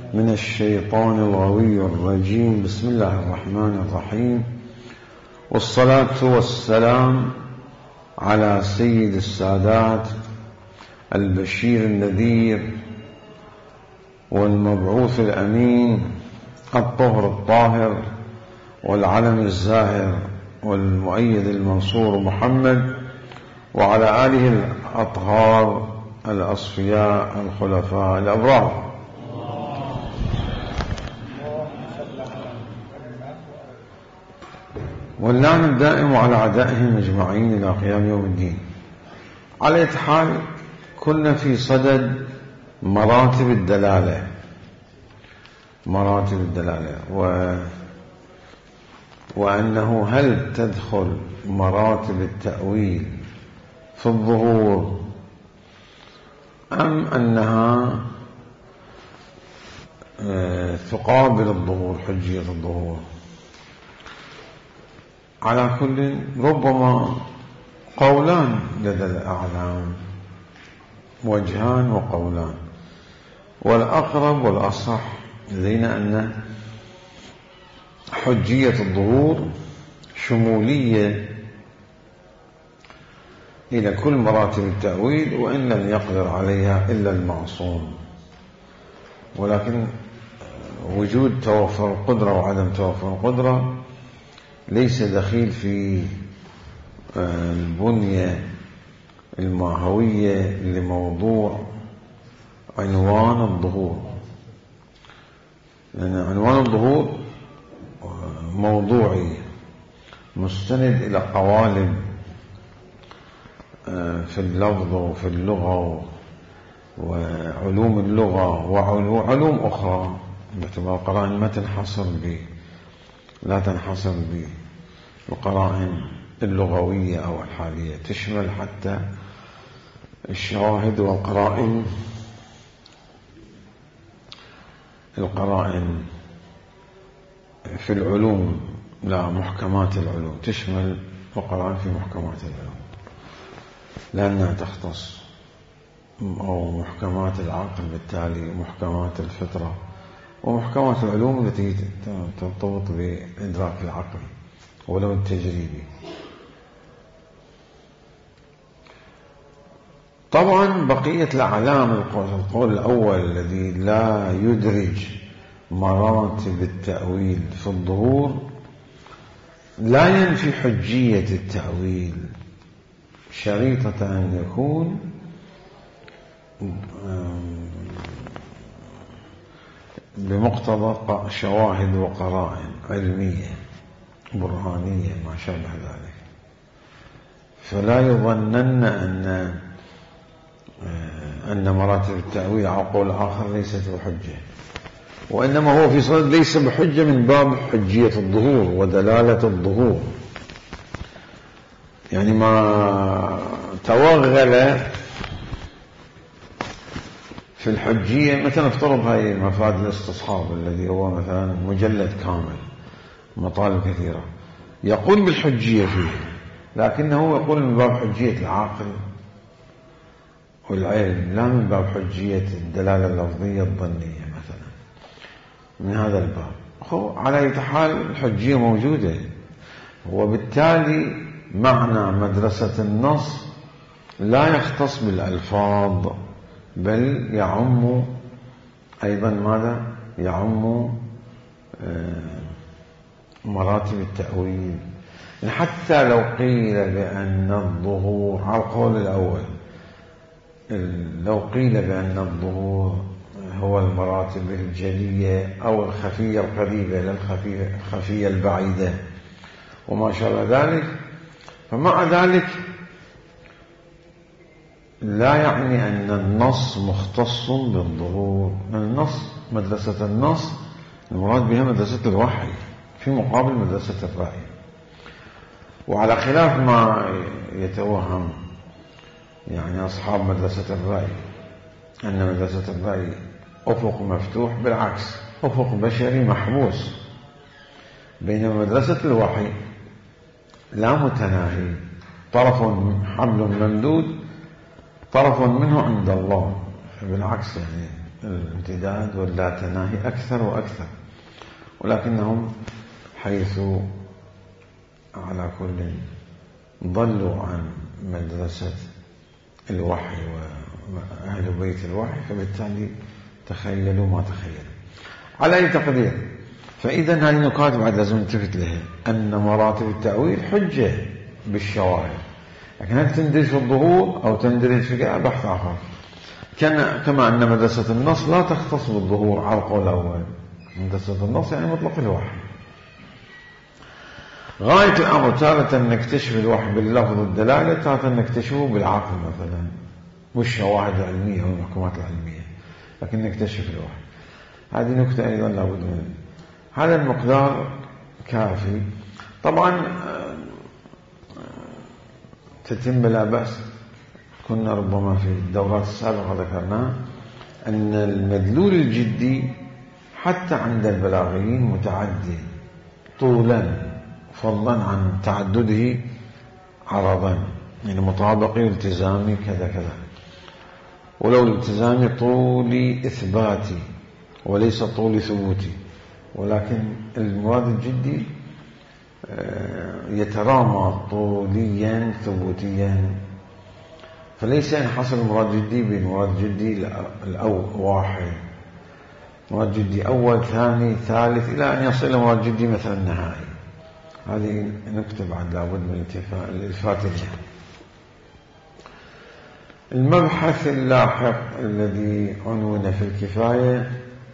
من الشيطان الغوي الرجيم. بسم الله الرحمن الرحيم، والصلاة والسلام على سيد السادات البشير النذير والمبعوث الأمين الطهر الطاهر والعلم الزاهر والمؤيد المنصور محمد، وعلى آله الأطهار الأصفياء الخلفاء الأبرار. واللعن الدائم على أعدائهم أجمعين إلى قيام يوم الدين. على حال كنا في صدد مراتب الدلالة وأنه هل تدخل مراتب التأويل في الظهور أم أنها تقابل الظهور، حجية الظهور. على كل ربما قولان لدى الأعلام، وجهان وقولان، والأقرب والأصح لدينا أن حجية الظهور شمولية إلى كل مراتب التأويل، وإن لم يقدر عليها إلا المعصوم. ولكن وجود توفر القدرة وعدم توفر القدرة ليس دخيل في البنية الماهوية لموضوع عنوان الظهور، لأن عنوان الظهور موضوعي مستند إلى قوالب في اللفظ وفي اللغة وعلوم اللغة وعلوم أخرى، باعتبار القرائن لا تنحصر بالقرائن اللغوية أو الحالية، تشمل حتى الشواهد والقرائن في العلوم، لا محكمات العلوم، تشمل القرائن في محكمات العلوم لأنها تختص، أو محكمات العقل بالتالي، محكمات الفطرة، ومحكمات العلوم التي ترتبط بإدراك العقل ولو التجريبي. طبعا بقية الأعلام، القول الأول الذي لا يدرج مراتب التأويل في الظهور لا ينفي حجية التأويل، شريطة أن يكون بمقتضى شواهد وقرائن علمية برهانية ما شابه ذلك. فلا يظنن أن مراتب التأويل على قول آخر ليست بحجة، وإنما هو في صدد ليس بحجة من باب حجية الظهور ودلالة الظهور، يعني ما توغل في الحجية. مثلا افترض هاي مفاد الاستصحاب الذي هو مثلا مجلد كامل، مطالب كثيرة، يقول بالحجية فيه، لكنه يقول من باب حجية العاقل والعلم، لا من باب حجية الدلالة اللفظية الظنية مثلا، من هذا الباب. على أي حال الحجية موجودة، وبالتالي معنى مدرسة النص لا يختص بالألفاظ، بل يعم أيضا ماذا؟ يعم مراتب التأويل. حتى لو قيل بأن الظهور على القول الأول، لو قيل بأن الظهور هو المراتب الجلية أو الخفية القريبة للخفية البعيدة وما شابه ذلك، فمع ذلك لا يعني أن النص مختص بالظهور. النص، مدرسة النص المراد بها مدرسة الوحي في مقابل مدرسة الرأي. وعلى خلاف ما يتوهم يعني أصحاب مدرسة الرأي أن مدرسة الرأي أفق مفتوح، بالعكس، أفق بشري محبوس، بينما مدرسة الوحي لا متناهي، طرف حبل ممدود، طرف منه عند الله، بالعكس يعني الامتداد واللا تناهي أكثر وأكثر، ولكنهم حيث على كل ضلوا عن مدرسة الوحي وأهل بيت الوحي، فبالتالي تخيلوا ما تخيلوا. على أي تقدير، فإذا هذه النقاط بعد لازم نلتفت لها، أن مراتب التأويل حجة بالشواهد، لكن هل تندرج في الظهور أو تندرج في بحث آخر. كما أن مدرسة النص لا تختص بالظهور على القول الأول، مدرسة النص يعني مطلق الوحي. غاية الأمر تارة نكتشف الوحي باللفظ الدلالة، تارة نكتشفه بالعقل مثلا والشواهد العلمية والمحكمات العلمية، لكن نكتشف الوحي. هذه نكتة أيضا لابد منها. هذا المقدار كافي. طبعا تتم بلا بأس. كنا ربما في الدورات السابقة ذكرنا أن المدلول الجدي حتى عند البلاغيين متعدد طولا فضلا عن تعدده عرضا، يعني مطابقي والتزامي كذا كذا، ولو الالتزامي طولي إثباتي وليس طولي ثبوتي، ولكن المراد الجدي يترامى طوليا ثبوتيا، فليس ينحصر المراد الجدي بالمراد الجدي واحد، مراد جدي أول ثاني ثالث إلى أن يصل المراد الجدي مثلا النهائي. هذه نكتب بعد لابد من الإلفات لها. المبحث اللاحق الذي عنون في الكفاية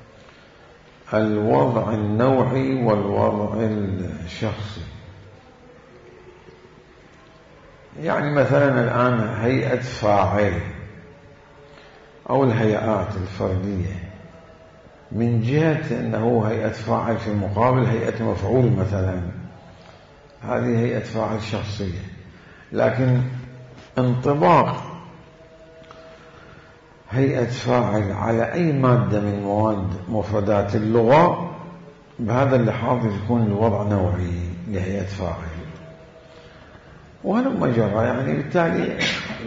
الوضع النوعي والوضع الشخصي. يعني مثلا الآن هيئة فاعل أو الهيئات الفردية، من جهة أنه هيئة فاعل في مقابل هيئة مفعول مثلا، هذه هيئة فاعل شخصية، لكن انطباق هيئة فاعل على أي مادة من مواد مفردات اللغة بهذا اللحاظ يكون الوضع نوعي لهيئة فاعل، وهلما جرى. يعني بالتالي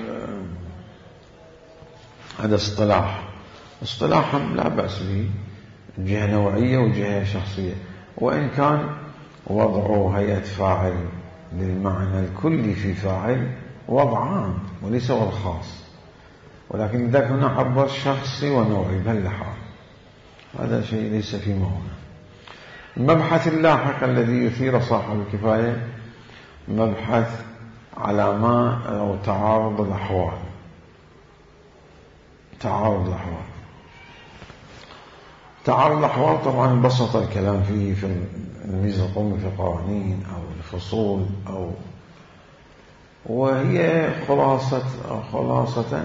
هذا اصطلاحا لا بأس به، جهة نوعية وجهة شخصية، وإن كان وضع هيئة فاعل للمعنى الكلي في فاعل وضع عام وليس وضع خاص، ولكن ذاك هنا عبر شخصي ونوعي بهاللحاظ، هذا شيء ليس في هنا. المبحث اللاحق الذي يثير صاحب الكفاية مبحث علامات أو تعارض الأحوال. تعارض الأحوال طبعا بسط الكلام فيه في الميزة القومي في القوانين أو الفصول، وهي خلاصة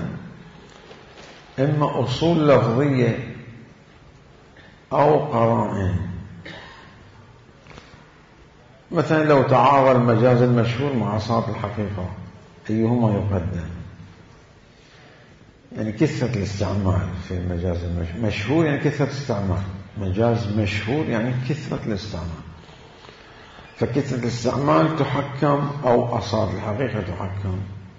إما أصول لفظية أو قرائن. مثلا لو تعارض المجاز المشهور مع صارت الحقيقة أيهما يقدم؟ يعني كثرة الاستعمال في المجاز المشهور، يعني كثرة الاستعمال، مجاز مشهور يعني كثرة الاستعمال، فكثرة الاستعمال تحكم أو أصالة الحقيقة تحكم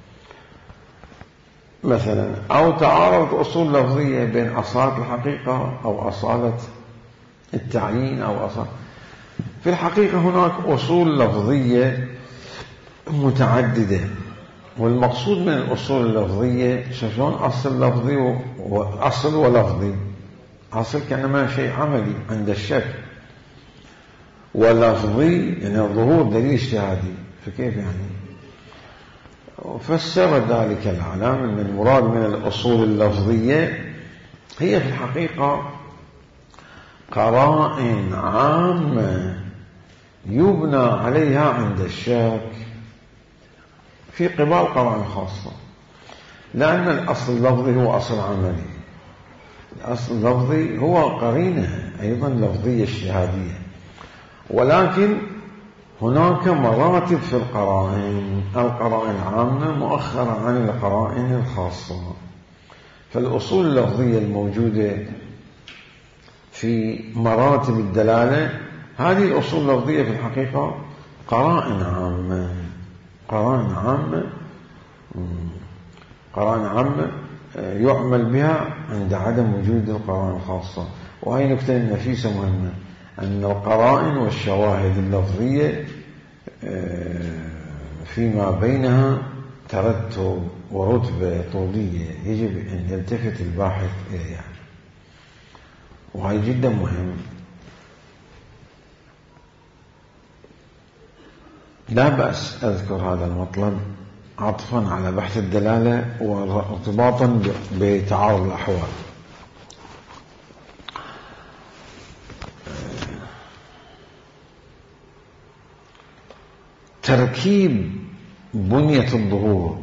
مثلا، أو تعارض أصول لفظية بين أصالة الحقيقة أو أصالة التعيين أو أصالة. في الحقيقة هناك أصول لفظية متعددة، والمقصود من الأصول اللفظية شلون أصل لفظي وأصل ولفظي. أصل كأنما شيء عملي عند الشك، ولفظي يعني ظهور دليل اجتهادي، فكيف يعني؟ فسر ذلك العلام أن المراد من الأصول اللفظية هي في الحقيقة قرائن عامة يبنى عليها عند الشك في قبال قرائن خاصة، لأن الأصل اللفظي هو أصل عملي، الأصل اللفظي هو قرينة أيضا لفظية اجتهادية، ولكن هناك مراتب في القرائن العامة مؤخرة عن القرائن الخاصة. فالأصول اللفظية الموجودة في مراتب الدلالة هذه الأصول اللفظية في الحقيقة قرائن عامة يعمل بها عند عدم وجود القرائن الخاصة. وهي نكتة نفيسة مهمة، أن القرائن والشواهد اللفظية فيما بينها ترتب ورتبة طولية يجب أن يلتفت الباحث إليها، وهي جدا مهم. لا بأس أذكر هذا المطلب عطفا على بحث الدلالة وارتباطا بتعارض الأحوال. تركيب بنية الظهور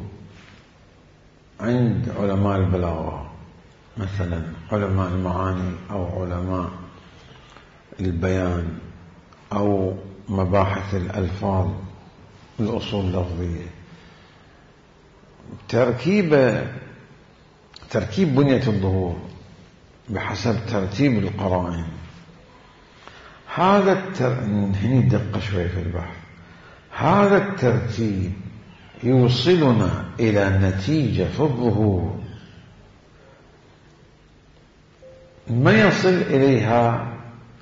عند علماء البلاغة، مثلا علماء المعاني أو علماء البيان أو مباحث الألفاظ الأصول اللفظية، تركيب بنية الظهور بحسب ترتيب القرائن. هذا هني دقة شوي في البحث. هذا الترتيب يوصلنا إلى نتيجة في الظهور ما يصل إليها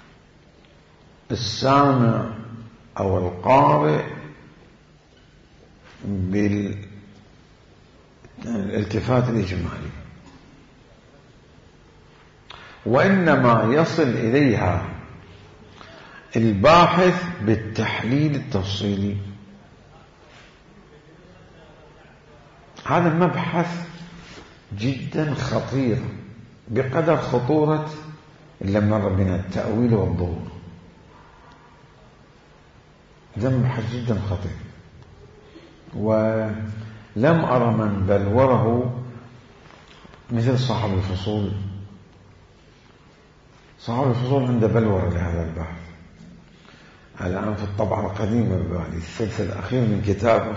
السامع أو القارئ بالالتفات الإجمالي، وإنما يصل إليها الباحث بالتحليل التفصيلي. هذا مبحث جدا خطير بقدر خطورة اللي مر بنا التأويل والظهور. ده مبحث جدا خطير، ولم أرى من بلوره مثل صاحب الفصول. صاحب الفصول عنده بلور لهذا البحث. الآن في الطبعة القديمة ببالي الثلث الأخير من كتاب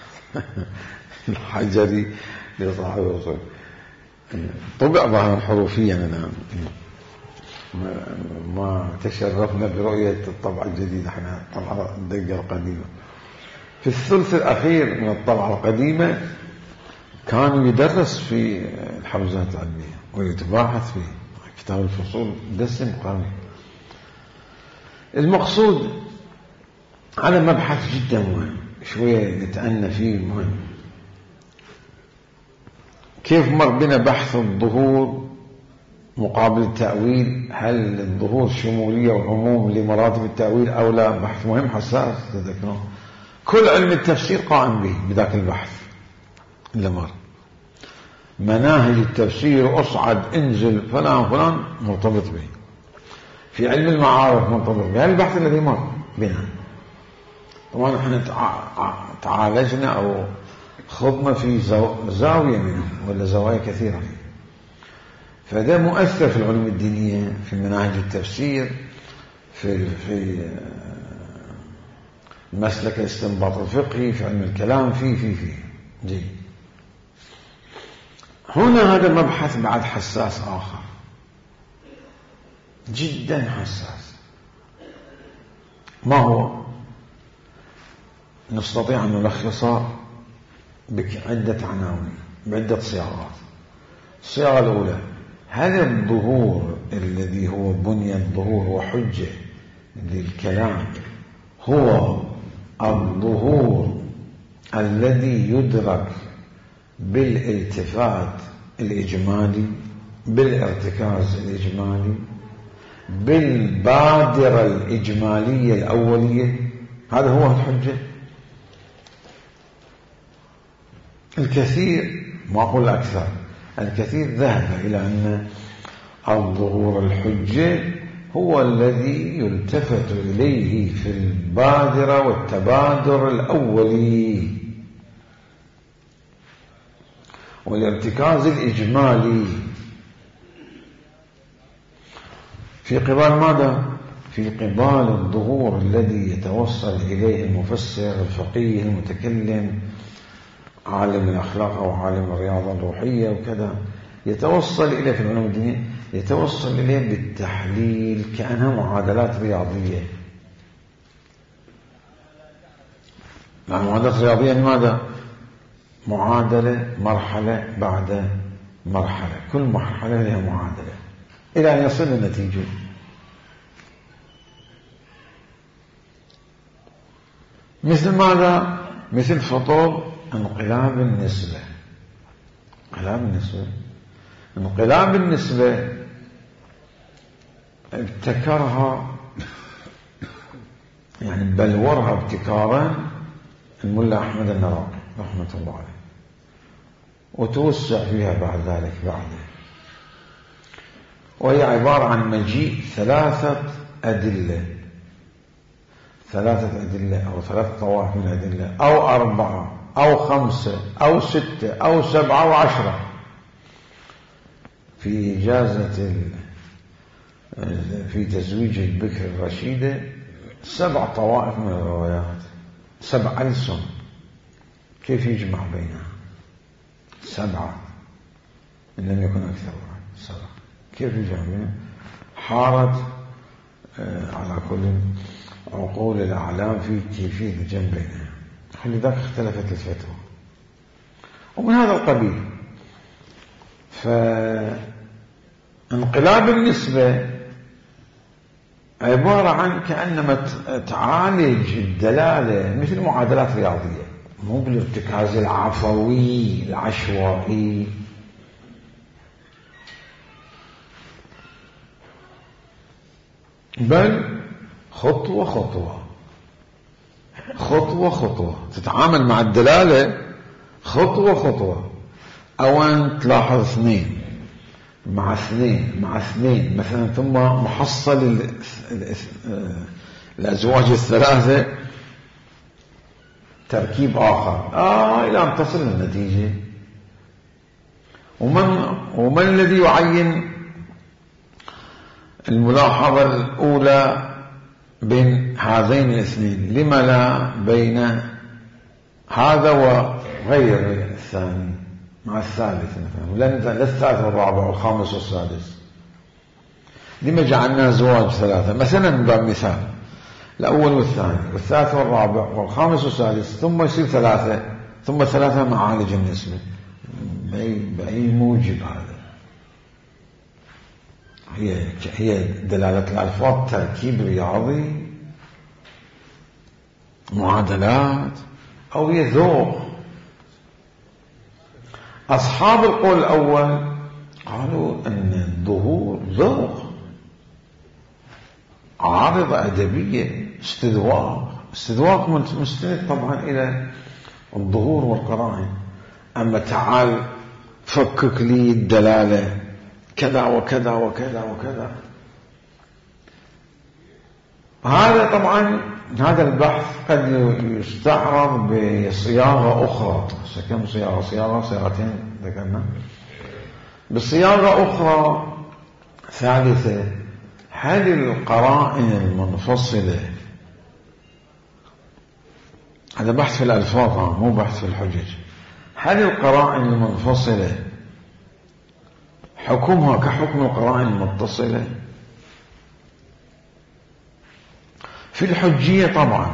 الحجري لصاحب الفصول طبع ظاهرا حروفيا الآن. ما تشرفنا برؤية الطبعة الجديدة، احنا الطبعة الدقة القديمة. في الثلث الأخير من الطبعة القديمة كان يدرس في الحوزات العلمية ويتباحث فيه. كتاب الفصول دسم قوي. المقصود هذا مبحث جدا مهم، شوية نتأنى فيه. مهم كيف مر بنا بحث الظهور مقابل التأويل. هل الظهور شمولية وعموم لمراتب التأويل أو لا؟ بحث مهم حساس تذكرون. كل علم التفسير قائم به بذاك البحث اللي مر. مناهج التفسير أصعد انزل فلان مرتبط به. في علم المعارف مرتبط به. البحث الذي مر بنا طبعا احنا تعالجنا أو خضنا في زاوية منه ولا زوايا كثيرة فيه. فده مؤثر في العلوم الدينية، في مناهج التفسير، في مسلك الاستنباط الفقهي، في علم الكلام، في جيد. هنا هذا مبحث بعد حساس آخر جدا حساس. ما هو؟ نستطيع أن نلخصه بعدة عناوين بعدة صياغات. الصياغة الأولى: هل الظهور الذي هو بني الظهور وحجة للكلام هو الظهور الذي يدرك بالالتفات الإجمالي، بالارتكاز الإجمالي، بالبادرة الإجمالية الأولية؟ هذا هو الحجة. الكثير، ما أقول أكثر، الكثير ذهب إلى أن الظهور الحجة هو الذي يلتفت إليه في البادرة والتبادر الأولي والارتكاز الإجمالي. في قبال ماذا؟ في قبال الظهور الذي يتوصل إليه المفسر الفقيه المتكلم عالم الأخلاق أو عالم الرياضة الروحية وكذا، يتوصل إليه في العلوم الدينية، يتوصل إليه بالتحليل كأنها معادلات رياضية. معادلات رياضية لماذا؟ معادلة مرحلة بعد مرحلة، كل مرحلة لها معادلة إلى أن يصل النتيجة. مثل ماذا؟ مثل فطور انقلاب النسبة. انقلاب النسبة ابتكرها، يعني بلورها ابتكارا الملا أحمد النراقي رحمة الله عليه، وتوسع فيها بعد ذلك بعده. وهي عبارة عن مجيء ثلاثة أدلة أو ثلاث طوائف من الأدلة، أو 4 أو 5 أو 6 أو 7 و10 في إجازة في تزويج البكر الرشيدة 7 طوائف من الروايات، 7 ألسن. كيف يجمع بينها 7 إن لم يكن أكثر؟ 7 كيف يجمع بينها؟ حارت على كل عقول الأعلام في كيفية الجمع بينها، لذلك اختلفت الفتوى. ومن هذا القبيل فانقلاب النسبة عبارة عن كأنما تعالج الدلالة مثل معادلات رياضية، مو بالارتكاز العفوي العشوائي، بل خطوة خطوة تتعامل مع الدلالة خطوة خطوة. أو أن تلاحظ 2 مع 2 مثلا، ثم محصل الأزواج الثلاثة تركيب آخر إلى أن تصل للنتيجة. ومن الذي يعين الملاحظة الأولى بين هذين الاثنين؟ لما لا بين هذا وغير الثاني مع الثالث مثلا، لا الثالث والرابع والخامس والسادس؟ لما جعلنا زواج 3 مثلا؟ من باب مثال، الأول والثاني والثالث والرابع والخامس والسادس، ثم يصير 3، ثم 3 معالج النسبة. بأي موجب هذا؟ هي دلالة الألفاظ تركيب رياضي، معادلات، أو هي ذوق؟ أصحاب القول الأول قالوا أن الظهور ذوق، عارضة أدبية، استذواق مستند طبعا إلى الظهور والقرائن. أما تعال فكك لي الدلالة كذا وكذا وكذا وكذا، هذا طبعا هذا البحث قد يستعرض بصياغة أخرى. كم صياغتين ذكرنا. بصياغة أخرى ثالثة، هل القرائن المنفصلة، هذا بحث في الألفاظ مو بحث في الحجج، هل القرائن المنفصلة حكمها كحكم القرائن المتصلة؟ في الحجية طبعا،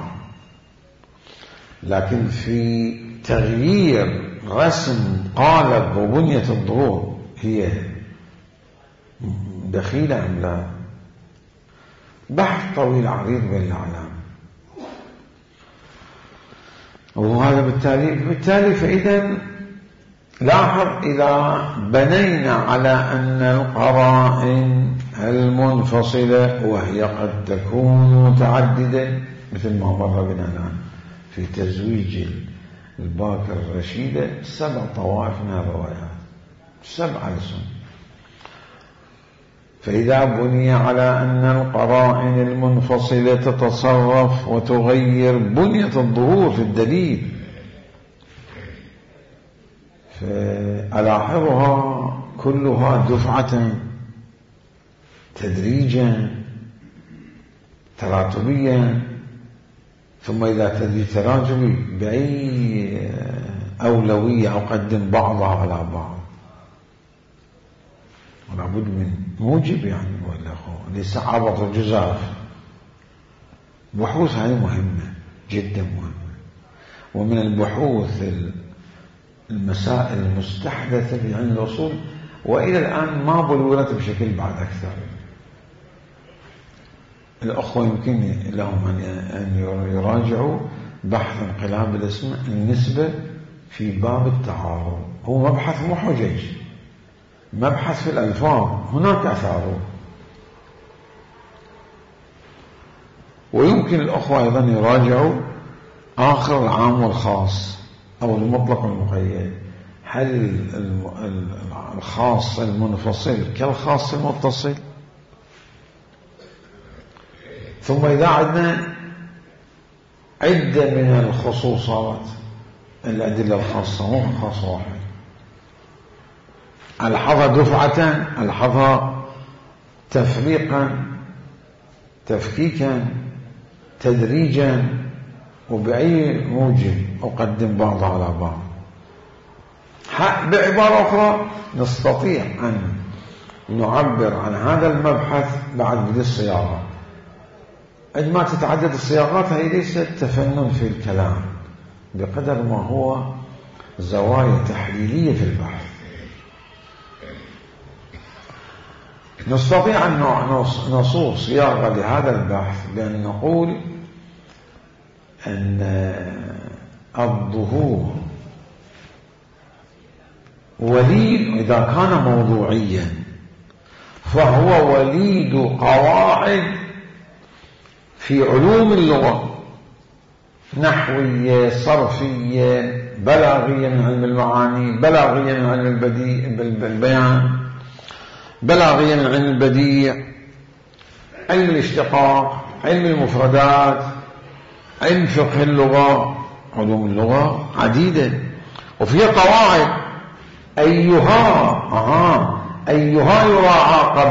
لكن في تغيير رسم قالب وبنية الظهور هي دخيلة أم لا؟ بحث طويل عريض بين الأعلام. وهذا بالتالي فإذا لاحظ، إذا بنينا على أن القرائن المنفصلة، وهي قد تكون متعددة مثل ما مر بنا الآن في تزويج الباكر الرشيدة، 7 طوائف من الروايات، 7 لسن. فإذا بني على أن القرائن المنفصلة تتصرف وتغير بنية الظهور في الدليل، فألاحظها كلها دفعة تدريجا تراتبيا، ثم إذا تدريج تراجمي بأي أولوية أقدم بعضها على بعض، ولا بد من موجب يعني، ولا ليس عبط الجزاف. بحوث هذه مهمة جدا مهمة. ومن البحوث المسائل المستحدثة في علم الأصول وإلى الآن ما بلورت بشكل بعد أكثر. الأخوة يمكن لهم أن يراجعوا بحث انقلاب الاسم النسبة في باب التعارض، هو مبحث مو حجج، مبحث في الألفاظ، هناك أثاره. ويمكن الأخوة أيضا يراجعوا آخر العام والخاص أو المطلق والمقيد، هل الخاص المنفصل كالخاص المتصل؟ ثم إذا عندنا عدة من الخصوصات، الأدلة الخاصة مو خاص واحد، ألحظها دفعة، ألحظها تفريقا، تفكيكا، تدريجا، وبأي موجب أقدم بعض على بعض. بعبارة أخرى نستطيع أن نعبر عن هذا المبحث بعد بدء الصياغة. عندما تتعدد الصياغات هي ليست تفنن في الكلام بقدر ما هو زوايا تحليلية في البحث. نستطيع أن نصوغ صياغة لهذا البحث بأن نقول أن الظهور وليد إذا كان موضوعيا فهو وليد قواعد في علوم اللغة، نحوية، صرفية، بلاغية من علم المعاني، بلاغية من علم البيان، بلاغية من علم البديع، علم الاشتقاق، علم المفردات، علم فقه اللغة. علوم اللغة عديدة وفيها قواعد، أيها يراعى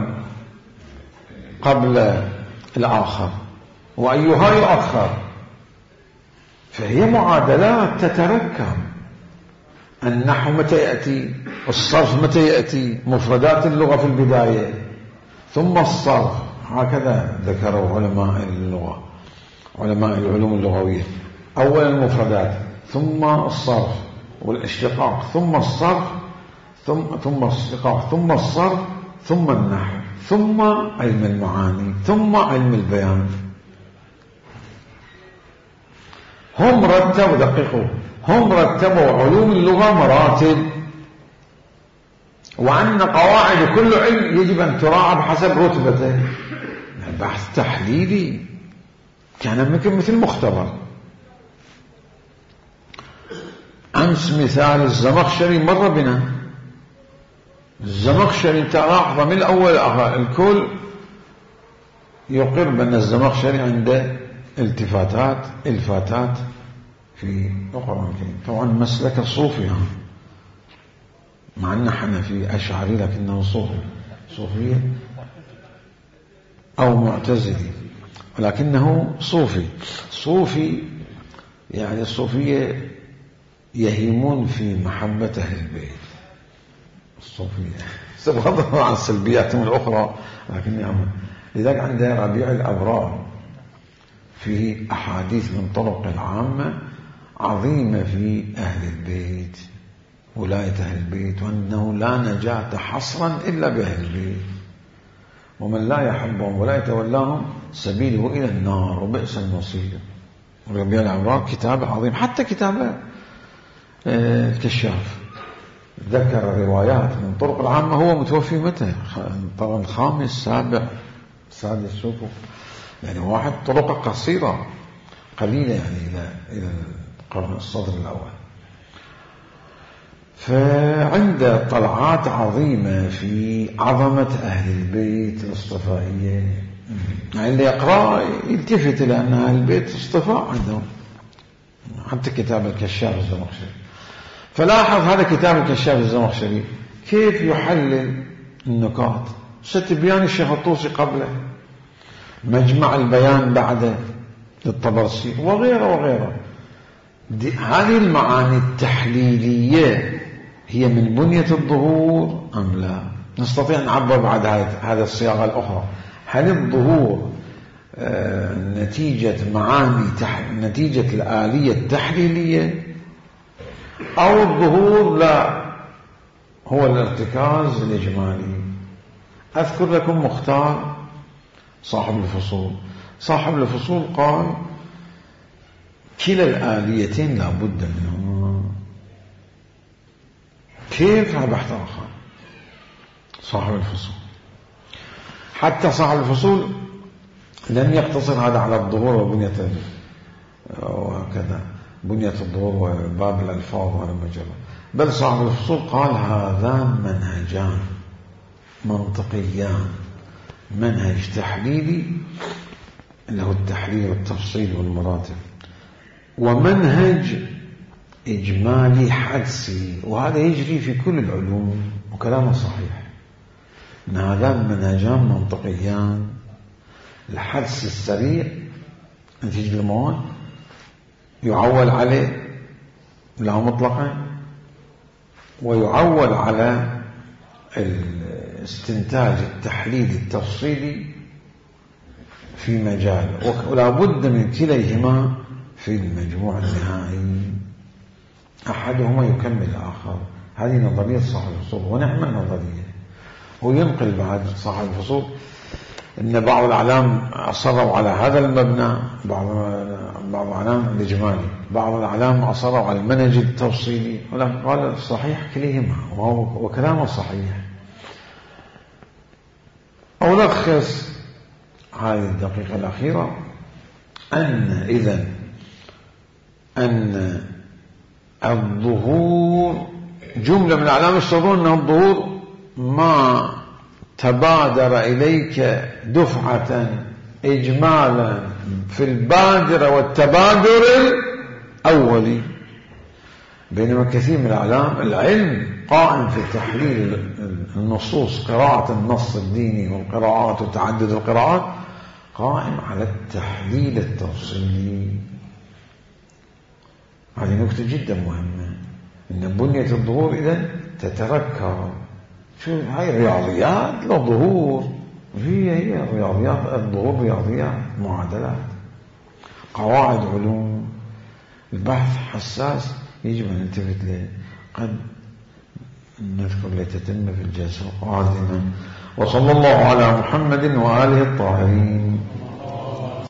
قبل الآخر وأيها يؤخر. فهي معادلات تتركب، النحو متى يأتي، الصرف متى يأتي، مفردات اللغة في البداية ثم الصرف، هكذا ذكروا علماء اللغة، علماء العلوم اللغوية، أولا المفردات ثم الصرف والاشتقاق ثم الصرف ثم الاشتقاق ثم الصرف ثم النحو ثم علم المعاني ثم علم البيان. هم رتبوا علوم اللغة مراتب، وأن قواعد كل علم يجب أن تراعى بحسب رتبته. بحث تحليلي كان مثل مختبر. أمس مثال الزمخشري مر بنا، الزمخشري تلاحظ من الأول لآخر الكل يقر بأن الزمخشري عنده الفاتات في القرآن الكريم. طبعا مسلك الصوفي، مع أن احنا في أشعري لكنه صوفي أو معتزلي، ولكنه صوفي. يعني الصوفية يهيمون في محبة أهل البيت، الصوفية بغض عن سلبياتهم الأخرى، لكن لذلك عندها ربيع الأبرار فيه أحاديث من طرق العامة عظيمة في أهل البيت، ولاية أهل البيت، وأنه لا نجاة حصرا إلا بأهل البيت، ومن لا يحبهم ولا يتولاهم سبيله إلى النار وبئس المصير. ربيع الأبرار كتاب عظيم، حتى كتاب الكشاف ذكر روايات من طرق العامة. هو متوفي متى؟ القرن الخامس، السابع، السادس، شوفوا يعني واحد طرقه قصيرة قليلة يعني إلى القرن الصدر الأول. فعنده طلعات عظيمة في عظمة أهل البيت الاصطفائية، يعني اللي يقرأ يلتفت إلى أن أهل البيت اصطفاء عندهم، حتى كتاب الكشاف الزمخشري. فلاحظ هذا كتاب الكشاف الزمخشري كيف يحلل النكات، ستبيان الشيخ الطوسي قبله، مجمع البيان بعده للطبرسي وغيره. هذه المعاني التحليلية هي من بنية الظهور أم لا؟ نستطيع أن نعبر بعد هذه الصياغة الأخرى. هل الظهور نتيجة معاني نتيجة الآلية التحليلية، أو الظهور لا هو الارتكاز الإجمالي. أذكر لكم مختار صاحب الفصول. صاحب الفصول قال كلا الآليتين لا بد منهما. كيف؟ هذا بحث آخر. صاحب الفصول حتى صاحب الفصول لم يقتصر هذا على الظهور وبنية وكذا بنية الظهور وباب الألفاظ وهذا المجال، بل صاحب الفصول قال هذان منهجان منطقيان، منهج تحليلي اللي هو التحليل والتفصيل والمراتب، ومنهج إجمالي حدسي، وهذا يجري في كل العلوم، وكلامه صحيح إن هذان منهجان منطقيان. الحدس السريع نتيجة المواد يعول عليه لا مطلقا، ويعول على الاستنتاج التحليلي التفصيلي في مجال، ولا بد من كليهما في المجموع النهائي، أحدهما يكمل الآخر. هذه نظرية صاحب الفصول، ونعم النظرية. وينقل بعد صاحب الفصول إن بعض الأعلام أصروا على هذا المبنى، بعض الأعلام الإجمالي، بعض الأعلام أصروا على المنهج التفصيلي، ولكن قال صحيح كليهما، وكلامه صحيح. ألخص هذه الدقيقة الأخيرة أن الظهور جملة من الأعلام يشترطون أن الظهور ما تبادر إليك دفعة إجمالا في البادرة والتبادر الأولي، بينما كثير من الأعلام العلم قائم في تحليل النصوص، قراءة النص الديني والقراءات وتعدد القراءات، قائم على التحليل التفصيلي. هذه نقطة جدا مهمة، إن بنية الظهور إذن تتركب. شو هاي رياضيات؟ لا ظهور، هي رياضيات، الظهور رياضيات، معادلات، قواعد علوم. البحث حساس يجب أن نلتفت له، قد نذكر لتتم في الجلسة القادمة. وصلى الله على محمد وآله الطاهرين.